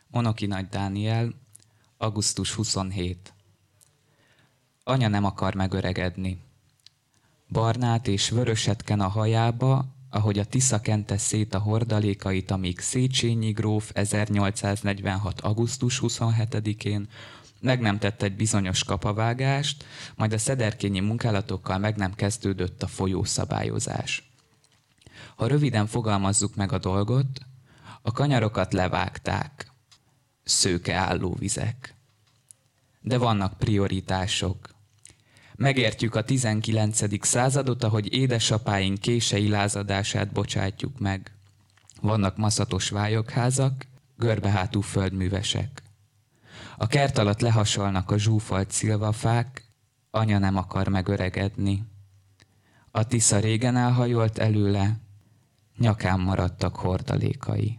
Onoki Nagy Dániel, augusztus 27. Anya nem akar megöregedni. Barnát és vöröset ken a hajába, ahogy a Tisza kente szét a hordalékait, amíg Széchenyi gróf 1846. augusztus 27-én meg nem tett egy bizonyos kapavágást, majd a szederkényi munkálatokkal meg nem kezdődött a folyószabályozás. Ha röviden fogalmazzuk meg a dolgot, a kanyarokat levágták. Szőke állóvizek. De vannak prioritások. Megértjük a 19. századot, ahogy édesapáink kései lázadását bocsátjuk meg. Vannak maszatos vályogházak, görbehátú földművesek. A kert alatt lehasalnak a zsúfolt szilvafák, anya nem akar megöregedni. A Tisza régen elhajolt előle, nyakán maradtak hordalékai.